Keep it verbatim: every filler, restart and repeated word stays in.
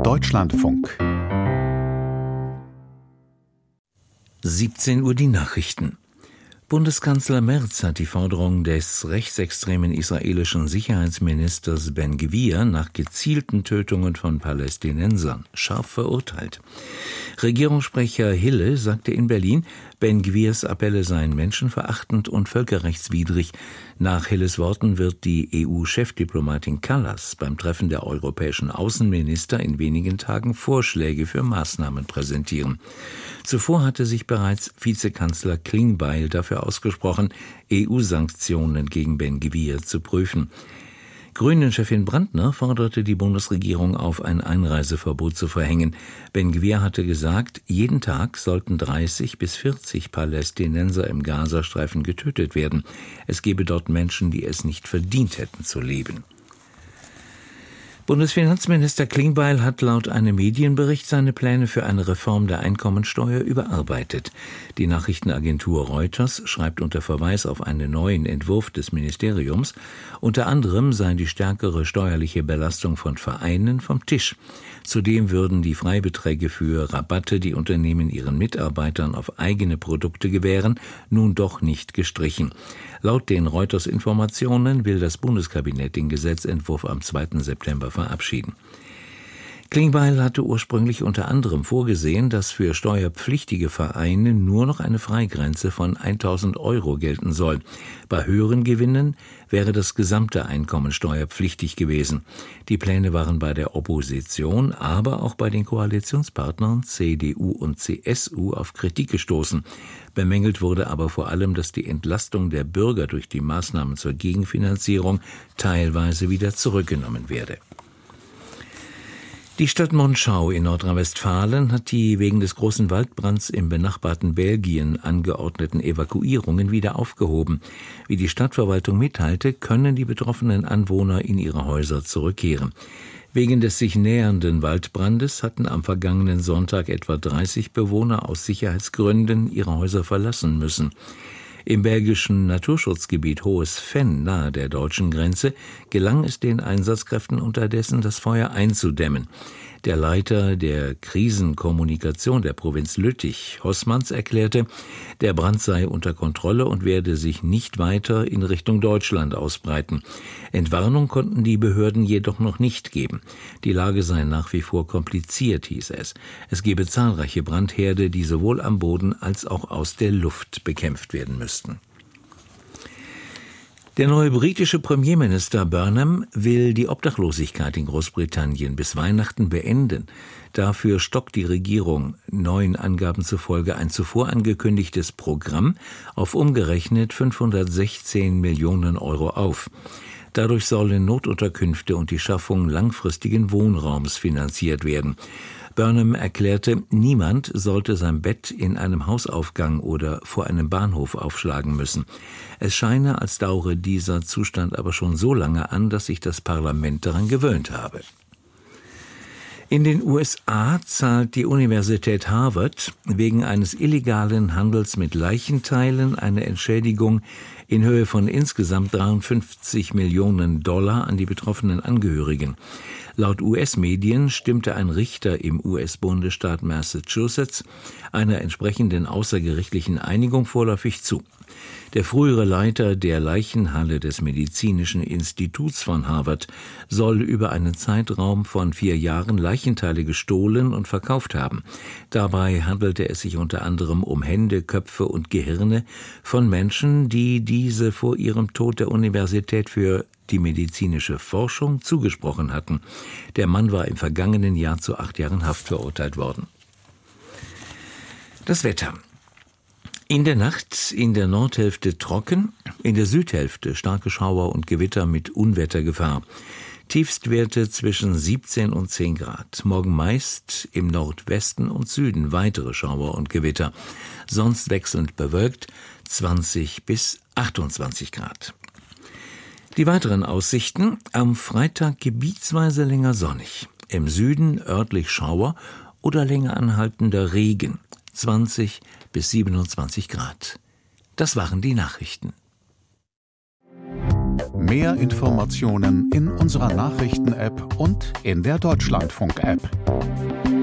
Deutschlandfunk. siebzehn Uhr die Nachrichten. Bundeskanzler Merz hat die Forderung des rechtsextremen israelischen Sicherheitsministers Ben-Gvir nach gezielten Tötungen von Palästinensern scharf verurteilt. Regierungssprecher Hille sagte in Berlin, Ben-Gvirs Appelle seien menschenverachtend und völkerrechtswidrig. Nach Hilles Worten wird die E U-Chefdiplomatin Kallas beim Treffen der europäischen Außenminister in wenigen Tagen Vorschläge für Maßnahmen präsentieren. Zuvor hatte sich bereits Vizekanzler Klingbeil dafür ausgesprochen, E U-Sanktionen gegen Ben-Gvir zu prüfen. Grünen-Chefin Brandner forderte die Bundesregierung auf, ein Einreiseverbot zu verhängen. Ben-Gvir hatte gesagt, jeden Tag sollten dreißig bis vierzig Palästinenser im Gazastreifen getötet werden. Es gebe dort Menschen, die es nicht verdient hätten zu leben. Bundesfinanzminister Klingbeil hat laut einem Medienbericht seine Pläne für eine Reform der Einkommensteuer überarbeitet. Die Nachrichtenagentur Reuters schreibt unter Verweis auf einen neuen Entwurf des Ministeriums, unter anderem sei die stärkere steuerliche Belastung von Vereinen vom Tisch. Zudem würden die Freibeträge für Rabatte, die Unternehmen ihren Mitarbeitern auf eigene Produkte gewähren, nun doch nicht gestrichen. Laut den Reuters-Informationen will das Bundeskabinett den Gesetzentwurf am zweiten September verabschieden. Klingbeil hatte ursprünglich unter anderem vorgesehen, dass für steuerpflichtige Vereine nur noch eine Freigrenze von tausend Euro gelten soll. Bei höheren Gewinnen wäre das gesamte Einkommen steuerpflichtig gewesen. Die Pläne waren bei der Opposition, aber auch bei den Koalitionspartnern C D U und C S U auf Kritik gestoßen. Bemängelt wurde aber vor allem, dass die Entlastung der Bürger durch die Maßnahmen zur Gegenfinanzierung teilweise wieder zurückgenommen werde. Die Stadt Monschau in Nordrhein-Westfalen hat die wegen des großen Waldbrands im benachbarten Belgien angeordneten Evakuierungen wieder aufgehoben. Wie die Stadtverwaltung mitteilte, können die betroffenen Anwohner in ihre Häuser zurückkehren. Wegen des sich nähernden Waldbrandes hatten am vergangenen Sonntag etwa dreißig Bewohner aus Sicherheitsgründen ihre Häuser verlassen müssen. Im belgischen Naturschutzgebiet Hohes Venn nahe der deutschen Grenze gelang es den Einsatzkräften unterdessen, das Feuer einzudämmen. Der Leiter der Krisenkommunikation der Provinz Lüttich, Hossmanns, erklärte, der Brand sei unter Kontrolle und werde sich nicht weiter in Richtung Deutschland ausbreiten. Entwarnung konnten die Behörden jedoch noch nicht geben. Die Lage sei nach wie vor kompliziert, hieß es. Es gebe zahlreiche Brandherde, die sowohl am Boden als auch aus der Luft bekämpft werden müssten. Der neue britische Premierminister Burnham will die Obdachlosigkeit in Großbritannien bis Weihnachten beenden. Dafür stockt die Regierung neuen Angaben zufolge ein zuvor angekündigtes Programm auf umgerechnet fünfhundertsechzehn Millionen Euro auf. Dadurch sollen Notunterkünfte und die Schaffung langfristigen Wohnraums finanziert werden. Burnham erklärte, niemand sollte sein Bett in einem Hausaufgang oder vor einem Bahnhof aufschlagen müssen. Es scheine, als dauere dieser Zustand aber schon so lange an, dass sich das Parlament daran gewöhnt habe. In den U S A zahlt die Universität Harvard wegen eines illegalen Handels mit Leichenteilen eine Entschädigung in Höhe von insgesamt dreiundfünfzig Millionen Dollar an die betroffenen Angehörigen. Laut U S-Medien stimmte ein Richter im U S-Bundesstaat Massachusetts einer entsprechenden außergerichtlichen Einigung vorläufig zu. Der frühere Leiter der Leichenhalle des Medizinischen Instituts von Harvard soll über einen Zeitraum von vier Jahren Leichenteile gestohlen und verkauft haben. Dabei handelte es sich unter anderem um Hände, Köpfe und Gehirne von Menschen, die diese vor ihrem Tod der Universität für die medizinische Forschung zugesprochen hatten. Der Mann war im vergangenen Jahr zu acht Jahren Haft verurteilt worden. Das Wetter. In der Nacht in der Nordhälfte trocken, in der Südhälfte starke Schauer und Gewitter mit Unwettergefahr. Tiefstwerte zwischen siebzehn und zehn Grad. Morgen meist im Nordwesten und Süden weitere Schauer und Gewitter. Sonst wechselnd bewölkt zwanzig bis achtundzwanzig Grad. Die weiteren Aussichten: am Freitag gebietsweise länger sonnig. Im Süden örtlich Schauer oder länger anhaltender Regen. zwanzig bis siebenundzwanzig Grad. Das waren die Nachrichten. Mehr Informationen in unserer Nachrichten-App und in der Deutschlandfunk-App.